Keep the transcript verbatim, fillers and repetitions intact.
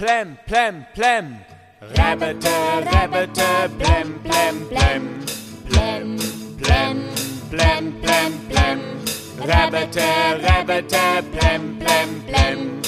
plem, plem, plem. Rabbete, rabbete, plem, plem, plem. Plem, plem, plem, plem, plem. Rabbete, rabbete, plem, plem, plem.